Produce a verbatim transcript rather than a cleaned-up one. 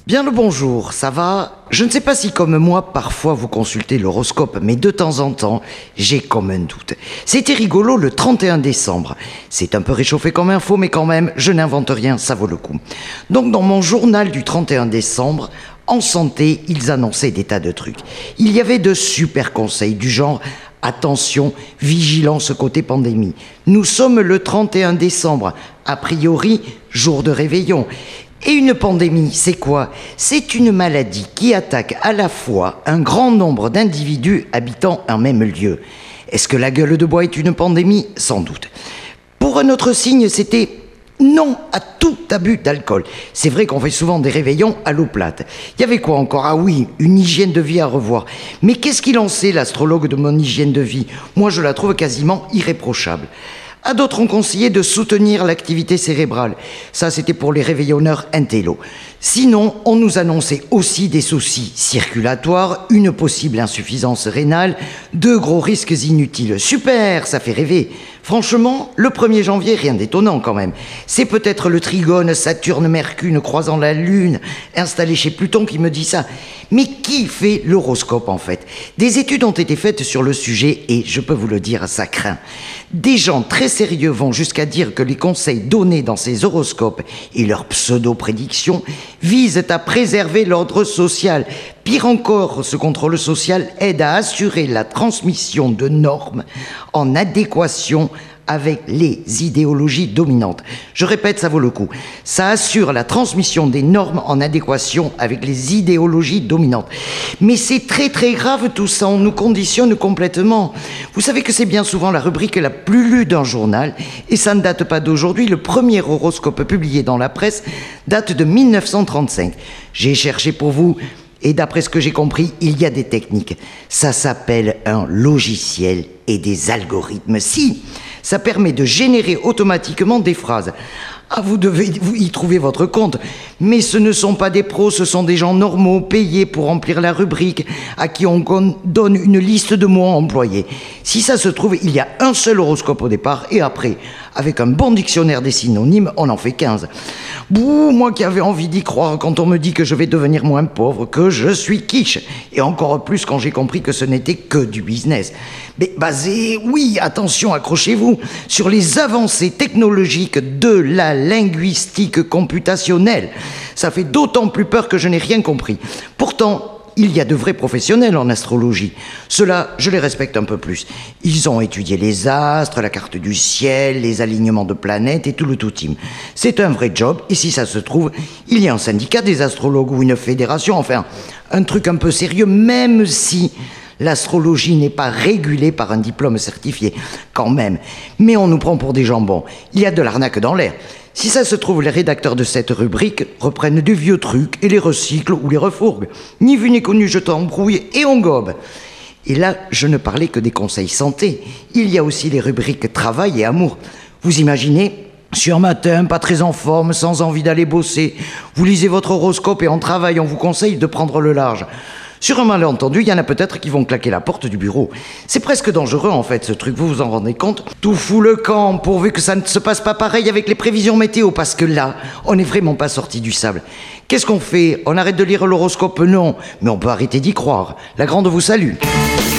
Bien le bonjour, ça va? Je ne sais pas si comme moi, parfois vous consultez l'horoscope, mais de temps en temps, j'ai comme un doute. C'était rigolo le trente et un décembre. C'est un peu réchauffé comme info, mais quand même, je n'invente rien, ça vaut le coup. Donc dans mon journal du trente et un décembre, en santé, ils annonçaient des tas de trucs. Il y avait de super conseils du genre « Attention, vigilance côté pandémie ». Nous sommes le trente et un décembre, a priori, jour de réveillon. Et une pandémie, c'est quoi? C'est une maladie qui attaque à la fois un grand nombre d'individus habitant un même lieu. Est-ce que la gueule de bois est une pandémie? Sans doute. Pour un autre signe, c'était non à tout abus d'alcool. C'est vrai qu'on fait souvent des réveillons à l'eau plate. Il y avait quoi encore? Ah oui, une hygiène de vie à revoir. Mais qu'est-ce qu'il en sait, l'astrologue de mon hygiène de vie? Moi, je la trouve quasiment irréprochable. À d'autres ont conseillé de soutenir l'activité cérébrale. Ça, c'était pour les réveillonneurs intello. Sinon, on nous annonçait aussi des soucis circulatoires, une possible insuffisance rénale, de gros risques inutiles. Super, ça fait rêver. Franchement, le premier janvier, rien d'étonnant quand même. C'est peut-être le trigone Saturne-Mercure croisant la Lune, installé chez Pluton, qui me dit ça. Mais qui fait l'horoscope en fait? Des études ont été faites sur le sujet et je peux vous le dire, ça craint. Des gens très sérieux vont jusqu'à dire que les conseils donnés dans ces horoscopes et leurs pseudo-prédictions visent à préserver l'ordre social. Pire encore, ce contrôle social aide à assurer la transmission de normes en adéquation avec les idéologies dominantes. Je répète, ça vaut le coup. Ça assure la transmission des normes en adéquation avec les idéologies dominantes. Mais c'est très très grave tout ça, on nous conditionne complètement. Vous savez que c'est bien souvent la rubrique la plus lue d'un journal, et ça ne date pas d'aujourd'hui. Le premier horoscope publié dans la presse date de mille neuf cent trente-cinq. J'ai cherché pour vous, et d'après ce que j'ai compris, il y a des techniques. Ça s'appelle un logiciel et des algorithmes. Si, ça permet de générer automatiquement des phrases. Ah, vous devez vous y trouver votre compte. Mais ce ne sont pas des pros, ce sont des gens normaux, payés pour remplir la rubrique, à qui on donne une liste de mots employés. Si ça se trouve, il y a un seul horoscope au départ, et après, avec un bon dictionnaire des synonymes, on en fait quinze. Bouh, moi qui avais envie d'y croire quand on me dit que je vais devenir moins pauvre, que je suis quiche. Et encore plus quand j'ai compris que ce n'était que du business. Mais basé, oui, attention, accrochez-vous, sur les avancées technologiques de la linguistique computationnelle. Ça fait d'autant plus peur que je n'ai rien compris. Pourtant, il y a de vrais professionnels en astrologie. Ceux-là, je les respecte un peu plus. Ils ont étudié les astres, la carte du ciel, les alignements de planètes et tout le tout team. C'est un vrai job, et si ça se trouve, il y a un syndicat des astrologues ou une fédération, enfin, un truc un peu sérieux, même si l'astrologie n'est pas régulée par un diplôme certifié, quand même. Mais on nous prend pour des jambons. Il y a de l'arnaque dans l'air. Si ça se trouve, les rédacteurs de cette rubrique reprennent des vieux trucs et les recyclent ou les refourguent. Ni vu ni connu, je t'embrouille et on gobe. Et là, je ne parlais que des conseils santé. Il y a aussi les rubriques travail et amour. Vous imaginez ? Sur un matin, pas très en forme, sans envie d'aller bosser. Vous lisez votre horoscope et en travail, on vous conseille de prendre le large. Sur un malentendu, il y en a peut-être qui vont claquer la porte du bureau. C'est presque dangereux en fait ce truc, vous vous en rendez compte? Tout fout le camp, pourvu que ça ne se passe pas pareil avec les prévisions météo, parce que là, on n'est vraiment pas sorti du sable. Qu'est-ce qu'on fait? On arrête de lire l'horoscope? Non, mais on peut arrêter d'y croire. La grande vous salue.